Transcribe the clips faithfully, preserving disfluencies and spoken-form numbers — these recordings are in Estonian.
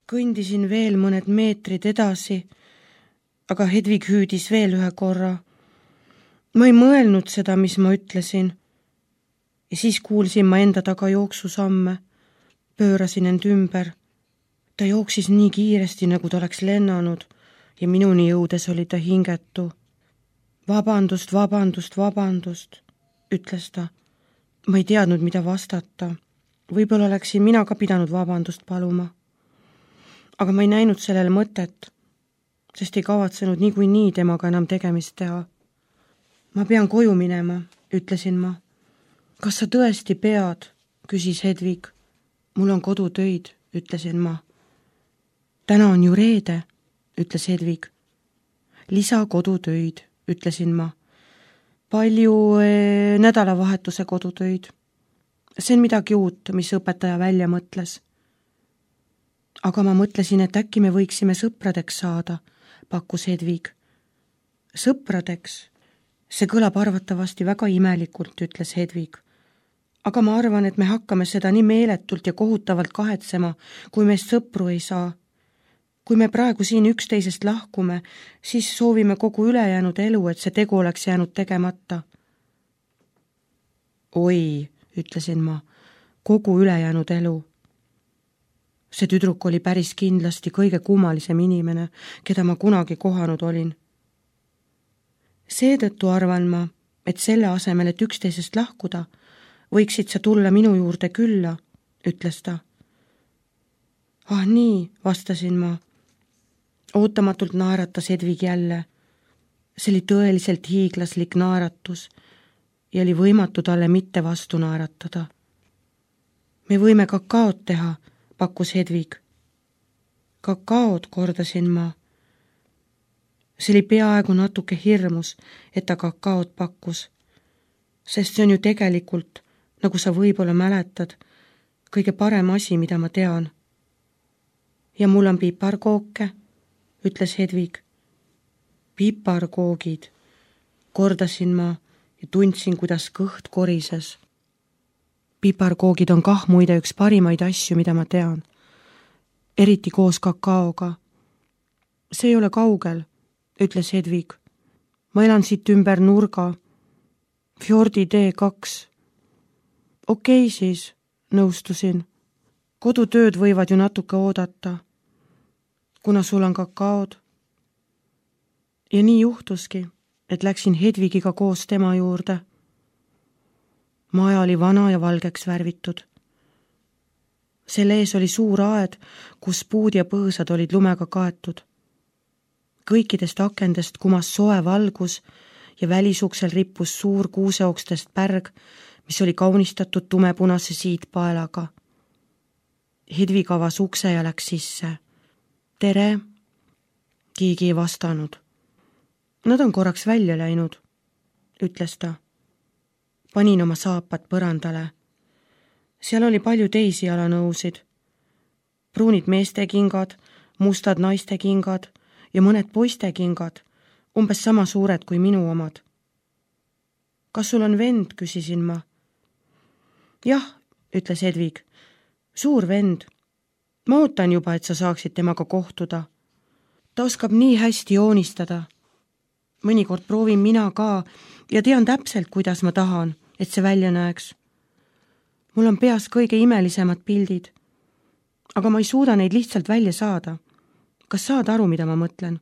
Kõndisin veel mõned meetrid edasi, aga Hedvig hüüdis veel ühe korra. Ma ei mõelnud seda, mis ma ütlesin. Ja siis kuulsin ma enda taga jooksusamme. Pöörasin end ümber. Ta jooksis nii kiiresti, nagu ta oleks lennanud ja minuni jõudes oli ta hingetu. Vabandust, vabandust, vabandust, ütles ta. Ma ei teadnud, mida vastata. Võib-olla oleksin mina ka pidanud vabandust paluma. Aga ma ei näinud sellele mõtet, sest ei kavatsenud niikuinii temaga enam tegemist teha. Ma pean koju minema, ütlesin ma. Kas sa tõesti pead, küsis Hedvig. Mul on kodutöid, ütlesin ma. Täna on ju reede, ütles Hedvig. Lisa kodutöid, ütlesin ma. Palju ee, nädalavahetuse kodutöid. See on midagi uut, mis õpetaja välja mõtles. Aga ma mõtlesin, et äkki me võiksime sõpradeks saada, pakkus Hedvig. Sõpradeks? See kõlab arvatavasti väga imelikult, ütles Hedvig. Aga ma arvan, et me hakkame seda nii meeletult ja kohutavalt kahetsema, kui meist sõpru ei saa. Kui me praegu siin üksteisest lahkume, siis soovime kogu ülejäänud elu, et see tegu oleks jäänud tegemata. Oi, ütlesin ma, kogu ülejäänud elu. See tüdruk oli päris kindlasti kõige kummalisem inimene, keda ma kunagi kohanud olin. Seetõttu arvan ma, et selle asemel, et üksteisest lahkuda, võiksid sa tulla minu juurde külla, ütles ta. Ah nii, vastasin ma. Ootamatult naeratas Hedvig jälle. See oli tõeliselt hiiglaslik naeratus ja oli võimatu talle mitte vastu naeratada. Me võime kakaot teha, pakkus Hedvig. Kakaod, kordasin ma. See oli peaaegu natuke hirmus, et ta kakaot pakkus, sest see on ju tegelikult, nagu sa võib-olla mäletad, kõige parem asi, mida ma tean. Ja mul on piparkooke, ütles Hedvig. Piparkoogid, kordasin ma ja tundsin, kuidas kõht korises. Piparkoogid on kah muide üks parimaid asju, mida ma tean. Eriti koos kakaoga. See ei ole kaugel, ütles Hedvig. Ma elan siit ümber nurga. Fjordi tee kaks. Okei siis, nõustusin. Kodutööd võivad ju natuke oodata. Kuna sul on kakaod. Ja nii juhtuski, et läksin Hedvigiga koos tema juurde. Maja oli vana ja valgeks värvitud. Selle ees oli suur aed, kus puud ja põõsad olid lumega kaetud. Kõikidest akendest kumas soe valgus ja välisuksel rippus suur kuuseokstest pärg, mis oli kaunistatud tumepunase siitpaelaga. Hedvig avas ukse ja läks sisse. Tere, keegi ei vastanud. Nad on korraks välja läinud, ütles ta. Panin oma saapad põrandale. Seal oli palju teisi jalanõusid. Pruunid meestekingad, mustad naistekingad ja mõned poistekingad, umbes sama suured kui minu omad. Kas sul on vend, küsisin ma. Jah, ütles Hedvig. Suur vend. Ma ootan juba, et sa saaksid temaga kohtuda. Ta oskab nii hästi joonistada. Mõnikord proovin mina ka ja tean täpselt, kuidas ma tahan, et see välja näeks. Mul on peas kõige imelisemad pildid, aga ma ei suuda neid lihtsalt välja saada. Kas saad aru, mida ma mõtlen?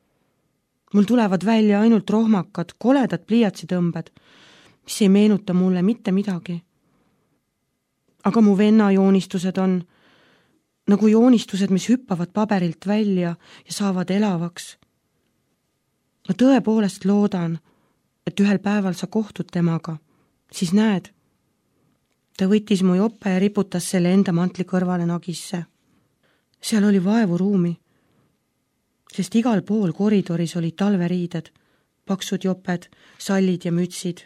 Mul tulevad välja ainult rohmakad, koledad pliiatsitõmbed, mis ei meenuta mulle mitte midagi. Aga mu venna joonistused on nagu joonistused, mis hüppavad paberilt välja ja saavad elavaks. Ma tõepoolest loodan, et ühel päeval sa kohtud temaga, siis näed. Ta võttis mu jope ja riputas selle enda mantli kõrvale nagisse. Seal oli vaevu ruumi, sest igal pool koridoris olid talveriided, paksud joped, sallid ja mütsid.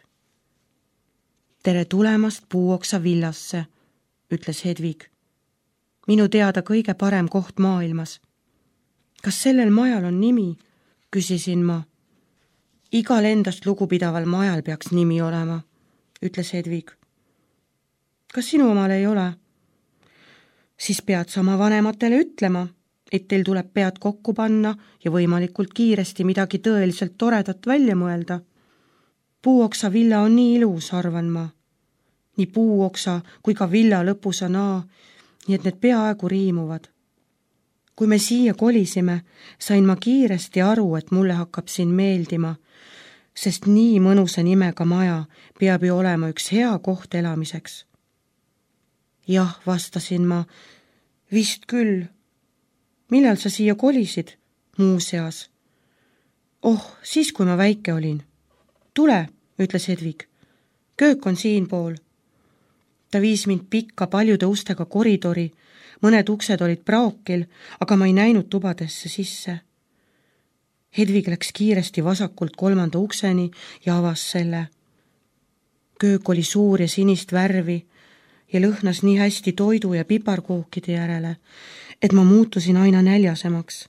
Tere tulemast Puuoksa villasse, ütles Hedvig. Minu teada kõige parem koht maailmas. Kas sellel majal on nimi? Küsisin ma. Igal endast lugupidaval majal peaks nimi olema, ütles Hedvig. Kas sinu omal ei ole? Siis pead sa oma vanematele ütlema, et teil tuleb pead kokku panna ja võimalikult kiiresti midagi tõeliselt toredat välja mõelda. Puuoksa villa on nii ilus, arvan ma. Nii puuoksa kui ka villa lõpusanaa, nii et need peaaegu riimuvad. Kui me siia kolisime, sain ma kiiresti aru, et mulle hakkab siin meeldima, sest nii mõnusa nimega maja peab ju olema üks hea koht elamiseks. Jah, vastasin ma, vist küll. Millal sa siia kolisid? Muuseas. Oh, siis kui ma väike olin. Tule, ütles Hedvig. Köök on siinpool. Ta viis mind pikka paljude ustega koridori, mõned uksed olid praokil, aga ma ei näinud tubadesse sisse. Hedvig läks kiiresti vasakult kolmanda ukseni ja avas selle. Köök oli suur ja sinist värvi ja lõhnas nii hästi toidu ja piparkookide järele, et ma muutusin aina näljasemaks.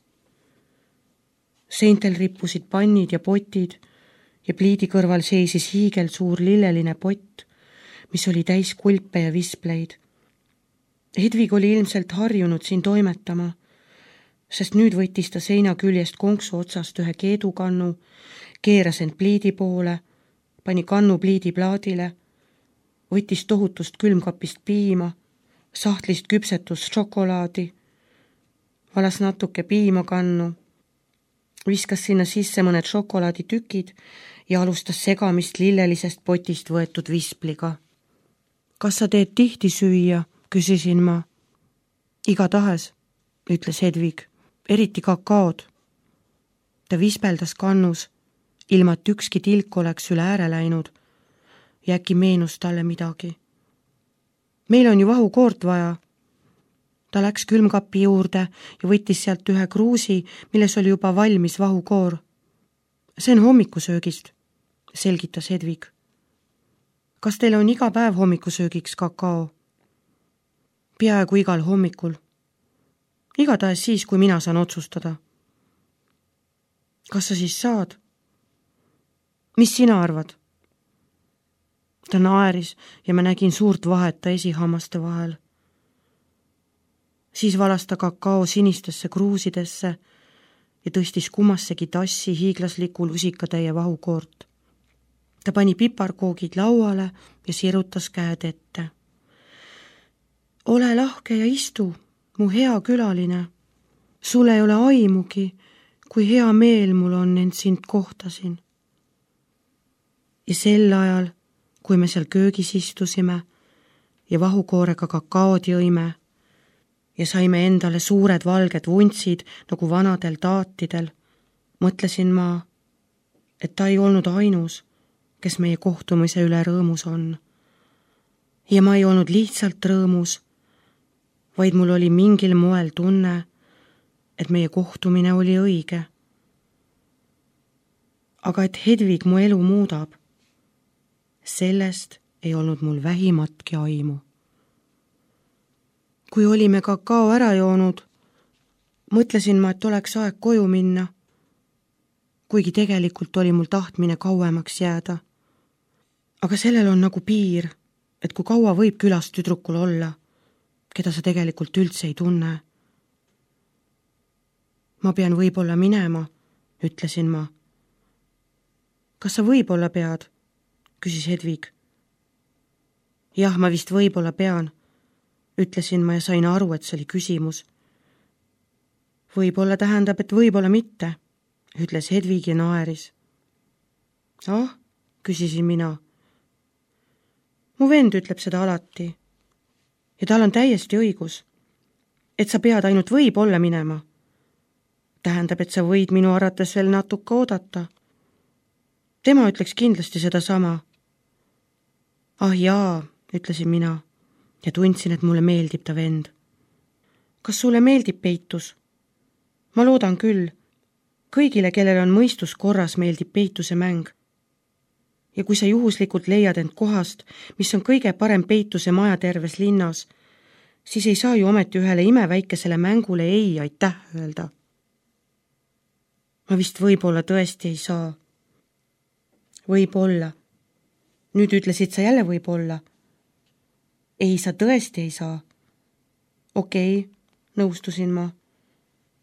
Seintel rippusid pannid ja potid ja pliidi kõrval seisis hiigel suur lilleline pott, mis oli täis kulpe ja vispleid. Hedvig oli ilmselt harjunud siin toimetama, sest nüüd võttis ta seina küljest konksu otsast ühe keedukannu, keeras end pliidi poole, pani kannu pliidi plaadile, võttis tohutust külmkapist piima, sahtlist küpsetust šokolaadi, valas natuke piima kannu, viskas sinna sisse mõned šokolaaditükid ja alustas segamist lillelisest potist võetud vispliga. Kas sa teed tihti süüa, küsisin ma. Igatahes, ütles Hedvig, eriti kakaod. Ta vispeldas kannus, ilma et ükski tilk oleks üle ääre läinud ja äkki meenus talle midagi. Meil on ju vahukoort vaja. Ta läks külmkapi juurde ja võttis sealt ühe kruusi, milles oli juba valmis vahukoor. See on hommikusöögist, selgitas Hedvig. Kas teil on iga päev hommikusöögiks kakao? Peaaegu igal hommikul. Igatahes siis, kui mina saan otsustada. Kas sa siis saad? Mis sina arvad? Ta naeris ja ma nägin suurt vahet ta esihammaste vahel. Siis valas ta kakao sinistesse kruusidesse ja tõstis kummassegi tassi hiiglasliku lusikatäie vahukoort. Ta pani piparkoogid lauale ja sirutas käed ette. Ole lahke ja istu, mu hea külaline. Sul ei ole aimugi, kui hea meel mul on, ent sind kohtasin. Ja sel ajal, kui me seal köögis istusime ja vahukoorega kakaod jõime ja saime endale suured valged vuntsid nagu vanadel taatidel, mõtlesin ma, et ta ei olnud ainus, kes meie kohtumise üle rõõmus on. Ja ma ei olnud lihtsalt rõõmus, vaid mul oli mingil moel tunne, et meie kohtumine oli õige. Aga et Hedvig mu elu muudab, sellest ei olnud mul vähimatki aimu. Kui olime kakao ära joonud, mõtlesin ma, et oleks aeg koju minna, kuigi tegelikult oli mul tahtmine kauemaks jääda. Aga sellel on nagu piir, et kui kaua võib külas tüdrukul olla, keda sa tegelikult üldse ei tunne. Ma pean võib-olla minema, ütlesin ma. Kas sa võib-olla pead? Küsis Hedvig. Jah, ma vist võib-olla pean, ütlesin ma ja sain aru, et see oli küsimus. Võib-olla tähendab, et võib-olla mitte, ütles Hedvig ja naeris. Ah, küsisin mina. Mu vend ütleb seda alati. Ja tal on täiesti õigus, et sa pead ainult võib-olla minema. Tähendab, et sa võid minu arvates veel natuke oodata. Tema ütleks kindlasti seda sama. Ah jaa, ütlesin mina ja tundsin, et mulle meeldib ta vend. Kas sulle meeldib peitus? Ma loodan küll. Kõigile, kellel on mõistus korras, meeldib peituse mäng. Ja kui sa juhuslikult leiad end kohast, mis on kõige parem peituse maja terves linnas, siis ei saa ju ometi ühele imeväikesele mängule ei aitäh öelda. Ma vist võib-olla tõesti ei saa. Võib-olla. Nüüd ütlesid sa jälle võib-olla. Ei, sa tõesti ei saa. Okei, nõustusin ma.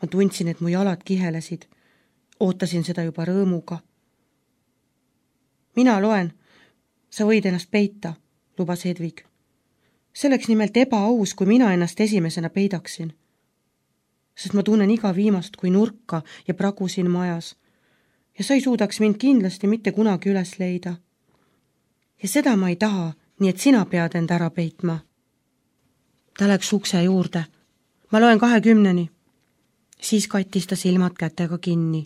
ma tundsin, et mu jalad kihelesid. Ootasin seda juba rõõmuga. Mina loen, sa võid ennast peita, lubas Hedvig. See oleks nimelt ebaaus, kui mina ennast esimesena peidaksin. Sest ma tunnen iga viimast kui nurka ja pragusin majas. Ja sa ei suudaks mind kindlasti mitte kunagi üles leida. Ja seda ma ei taha, nii et sina pead end ära peitma. Ta läks ukse juurde. Ma loen kahekümneni. Siis kattis ta silmad kätega kinni.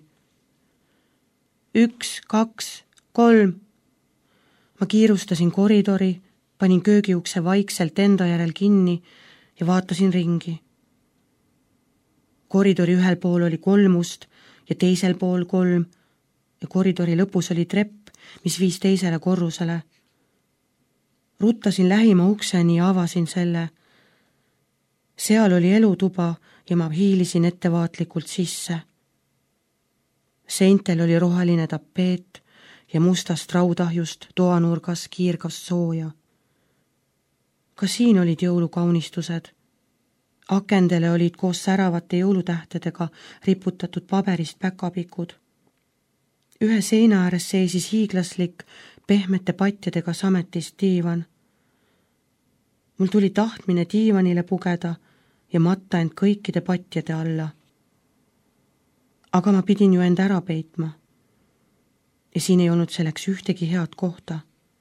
Üks, kaks, kolm. Ma kiirustasin koridori, panin köögiukse vaikselt enda järel kinni ja vaatasin ringi. Koridori ühel pool oli kolm ust ja teisel pool kolm ja koridori lõpus oli trepp, mis viis teisele korrusele. Ruttasin lähima ukseni ja avasin selle. Seal oli elutuba ja ma hiilisin ettevaatlikult sisse. Seintel oli roheline tapeet ja mustast raudahjust toanurgas kiirgas sooja. Ka siin olid jõulukaunistused. Akendele olid koos säravate jõulutähtedega riputatud paberist päkapikud. Ühe seina ääres seisis hiiglaslik pehmete patjadega sametist diivan. Mul tuli tahtmine diivanile pugeda ja matta end kõikide patjade alla. Aga ma pidin ju end ära peitma. Ja siin ei olnud selleks ühtegi head kohta.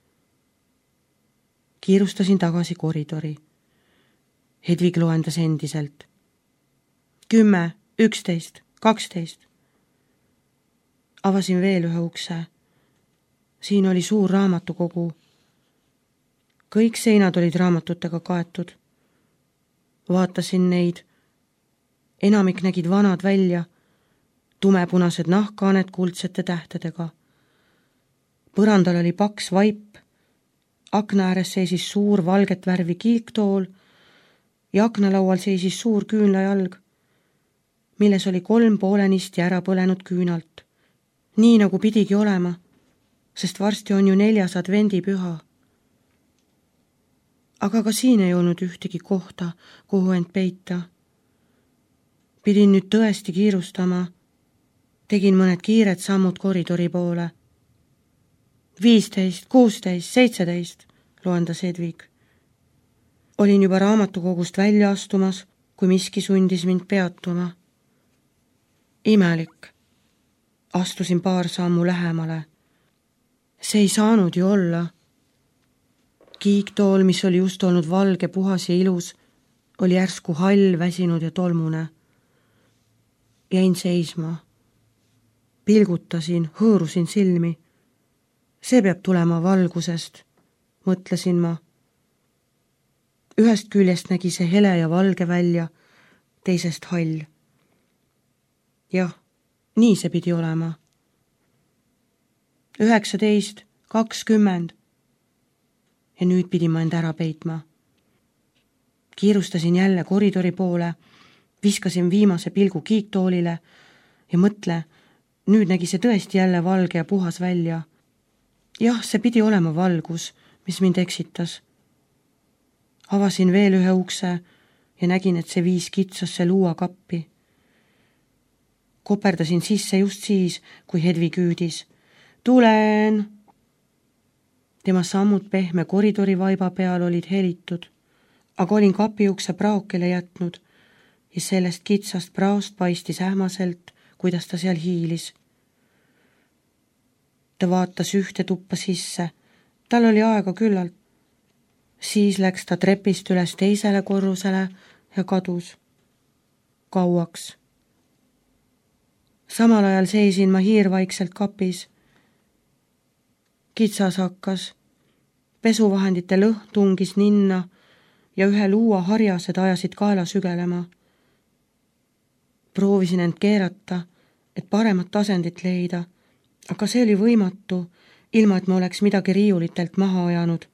Kiirustasin tagasi koridori. Hedvig loendas endiselt. Kümme, üksteist, kaksteist. Avasin veel ühe ukse. Siin oli suur raamatukogu. Kõik seinad olid raamatutega kaetud. Vaatasin neid. Enamik nägid vanad välja. Tumepunased nahkaaned kuldsete tähtedega. Põrandal oli paks vaip. Akna ääres seisis suur valget värvi kiiktool ja aknalaual seisis suur küünlajalg, milles oli kolm poolenisti ära põlenud küünalt. Nii nagu pidigi olema, sest varsti on ju neljas advendipüha. Aga ka siin ei olnud ühtegi kohta, kuhu end peita. Pidin nüüd tõesti kiirustama. Tegin mõned kiired sammud koridori poole. Viisteist, kuusteist, seitseteist, loendas Hedvig. Olin juba raamatukogust välja astumas, kui miski sundis mind peatuma. Imelik. Astusin paar sammu lähemale. See ei saanud ju olla. Kiiktool, mis oli just olnud valge, puhas ja ilus, oli järsku hall, väsinud ja tolmune. Jäin seisma. Pilgutasin, hõõrusin silmi. See peab tulema valgusest, mõtlesin ma. Ühest küljest nägi see hele ja valge välja, teisest hall. Jah, nii see pidi olema. Üheksateist, kakskümmend. Ja nüüd pidin ma end ära peitma. Kiirustasin jälle koridori poole, viskasin viimase pilgu kiiktoolile ja mõtle, nüüd nägi see tõesti jälle valge ja puhas välja. Jah, see pidi olema valgus, mis mind eksitas. Avasin veel ühe ukse ja nägin, et see viis kitsasse luuakappi. Koperdasin sisse just siis, kui Hedvig hüüdis. Tulen! Tema sammud pehme koridori vaiba peal olid helitud, aga olin kapiukse praokele jätnud ja sellest kitsast praost paistis ähmaselt, kuidas ta seal hiilis. Ta vaatas ühte tuppa sisse. Tal oli aega küllalt. Siis läks ta trepist üles teisele korrusele ja kadus. Kauaks. Samal ajal seisin ma hiirvaikselt kapis. Kitsas hakkas. Pesuvahendite lõhn tungis ninna ja ühe luua harjased ajasid kaela sügelema. Proovisin end keerata, et paremat asendit leida, aga see oli võimatu, ilma et ma oleks midagi riiulitelt maha ajanud.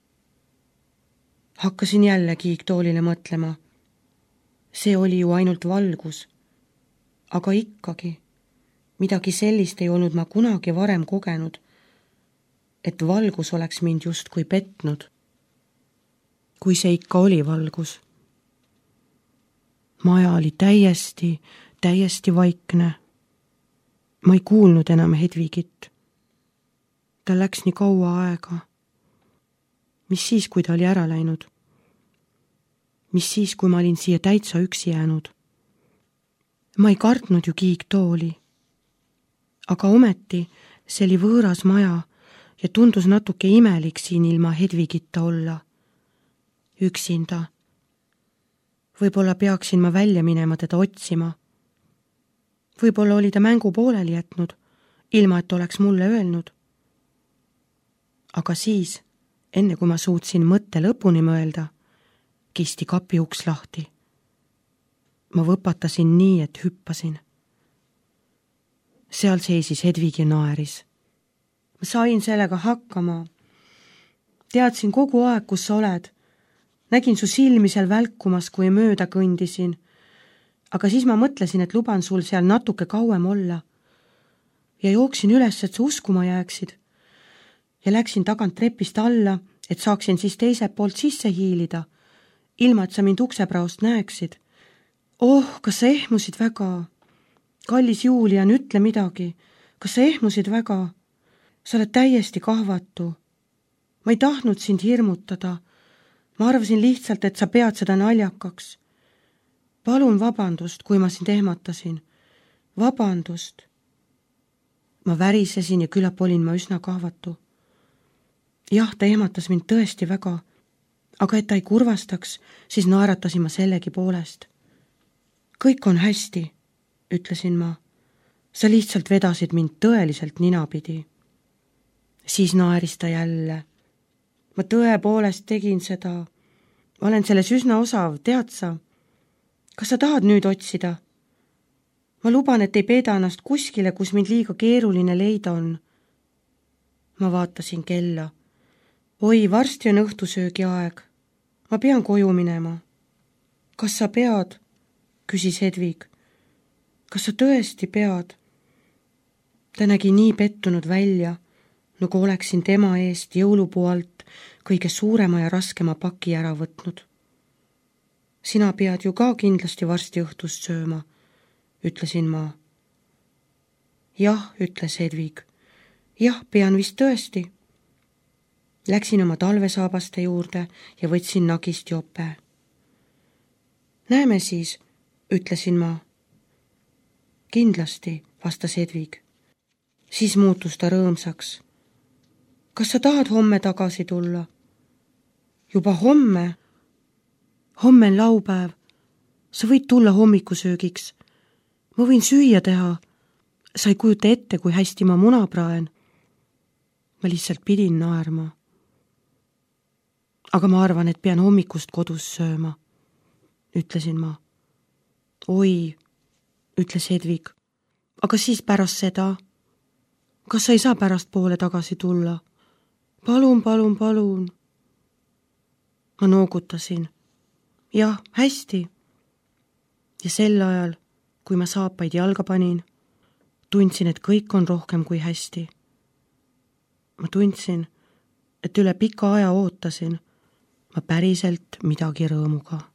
Hakkasin jälle kiiktoolile mõtlema. See oli ju ainult valgus. Aga ikkagi, midagi sellist ei olnud ma kunagi varem kogenud, et valgus oleks mind justkui petnud. Kui see ikka oli valgus. maja oli täiesti, täiesti vaikne. Ma ei kuulnud enam Hedvigit. Ta läks nii kaua aega. Mis siis, kui ta oli ära läinud? Mis siis, kui ma olin siia täitsa üksi jäänud? Ma ei kartnud ju kiigtooli. Aga ometi see oli võõras maja ja tundus natuke imelik siin ilma Hedvigita olla. Üksinda. Võib-olla peaksin ma välja minema teda otsima. Võib-olla oli ta mängu pooleli jätnud, ilma et oleks mulle öelnud. Aga siis, enne kui ma suutsin mõtte lõpuni mõelda, kisti kapi uks lahti. Ma võpatasin nii, et hüppasin. Seal seisis Hedvig ja naeris. Ma sain sellega hakkama. Teadsin kogu aeg, kus sa oled. Nägin su silmi seal välkumas, kui mööda kõndisin. Aga siis ma mõtlesin, et luban sul seal natuke kauem olla. Ja jooksin üles, et sa uskuma jääksid. Ja läksin tagant trepist alla, et saaksin siis teiselt poolt sisse hiilida, ilma et sa mind uksepraost näeksid. Oh, kas sa ehmusid väga? Kallis Julian, ütle midagi. Kas sa ehmusid väga? Sa oled täiesti kahvatu. Ma ei tahtnud sind hirmutada. Ma arvasin lihtsalt, et sa pead seda naljakaks. Palun vabandust, kui ma sind ehmatasin. Vabandust. Ma värisesin ja küllap olin ma üsna kahvatu. Jah, ta ehmatas mind tõesti väga, aga et ta ei kurvastaks, siis naeratasin ma sellegi poolest. Kõik on hästi, ütlesin ma. Sa lihtsalt vedasid mind tõeliselt ninapidi. Siis naeris ta jälle. Ma tõepoolest tegin seda. Ma olen selles üsna osav, tead sa? Kas sa tahad nüüd otsida? Ma luban, et ei peeda ennast kuskile, kus mind liiga keeruline leida on. Ma vaatasin kella. Oi, varsti on õhtusöögi aeg. Ma pean koju minema. Kas sa pead? Küsis Hedvig. Kas sa tõesti pead? Ta nägi nii pettunud välja, nagu oleksin tema eest jõulupuu alt kõige suurema ja raskema paki ära võtnud. Sina pead ju ka kindlasti varsti õhtust sööma, ütlesin ma. Jah, ütles Hedvig. Jah, pean vist tõesti. Läksin oma talvesaabaste juurde ja võtsin nagist jope. Näeme siis, ütlesin ma. Kindlasti, vastas Hedvig. Siis muutus ta rõõmsaks. Kas sa tahad homme tagasi tulla? Juba homme? Homme on laupäev. Sa võid tulla hommikusöögiks. Ma võin süüa teha. Sa ei kujuta ette, kui hästi ma muna praen. Ma lihtsalt pidin naerma. Aga ma arvan, et pean hommikust kodus sööma, ütlesin ma. Oi, ütles Hedvig. Aga siis pärast seda? Kas sa ei saa pärast poole tagasi tulla? Palun, palun, palun. Ma noogutasin. Jah, hästi. Ja sel ajal, kui ma saapaid jalga panin, tundsin, et kõik on rohkem kui hästi. Ma tundsin, et üle pika aja ootasin ma päriselt midagi rõõmuga.